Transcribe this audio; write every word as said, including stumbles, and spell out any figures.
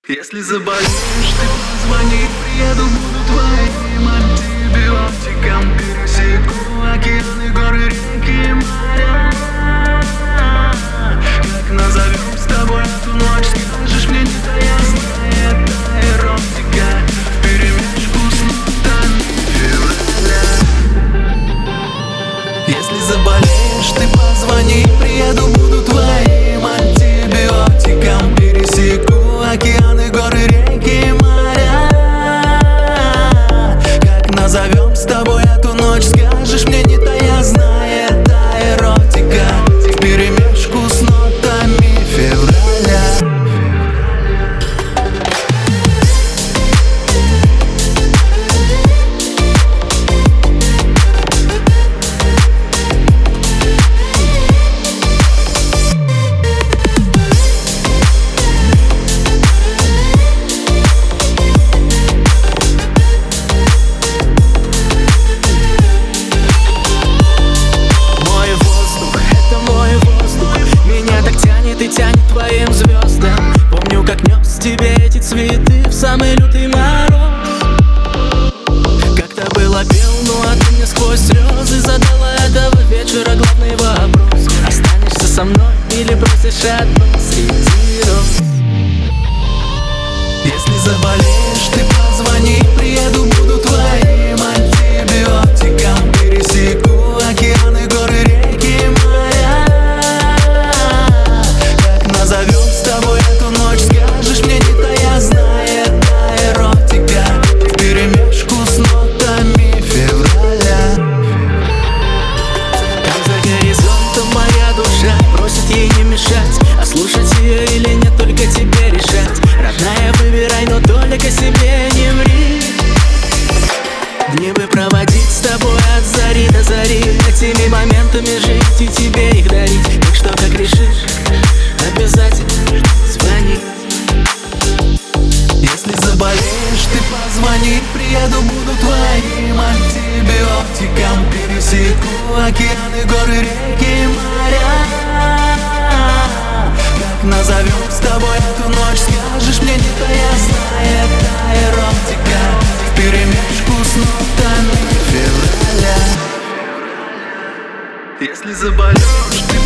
Если заболеешь, ты позвони, приеду, буду твоим антибиотиком. Пересеку океаны, горы, реки, моря. Как назовем с тобой эту ночь, скажешь мне, не таясная, это эротика вперемешку с нотами февраля. Если заболеешь, ты позвони, приеду, буду твоим антибиотиком. Пересеку океаны, горы, реки, моря. Как назовем с тобой эту ночь, скажешь мне, не тая, знай, это эротика вперемешку с нотами февраля. И тянет твоим звездам. Помню, как нес тебе эти цветы в самый лютый мороз. Как-то было пел, ну а ты мне сквозь слезы задала этого вечера главный вопрос: останешься со мной или бросишь одну среди роз? Если заболеешь, ты позвони, приеду, буду твоим антибиотиком. Пересеку океаны, горы, реки, моря. Назовем с тобой эту ночь, скажешь мне, не тая, знай, это эротика вперемешку с нотами февраля. Там за горизонтом моя душа просит ей не мешать, а слушать ее или нет, только тебе решать. Родная, выбирай, но только себе не ври. Дни бы проводить с тобой от зари до зари, этими моментами жить и тебе их дарить. Так что, как решишь, обязательно звони. Если заболеешь, ты позвони, приеду, буду твоим антибиотиком. Пересеку океаны, горы, реки, моря. Как назовем с тобой эту ночь, скажешь мне, не тая, знай, это эротика вперемешку с нотами февраля. Если заболеешь, ты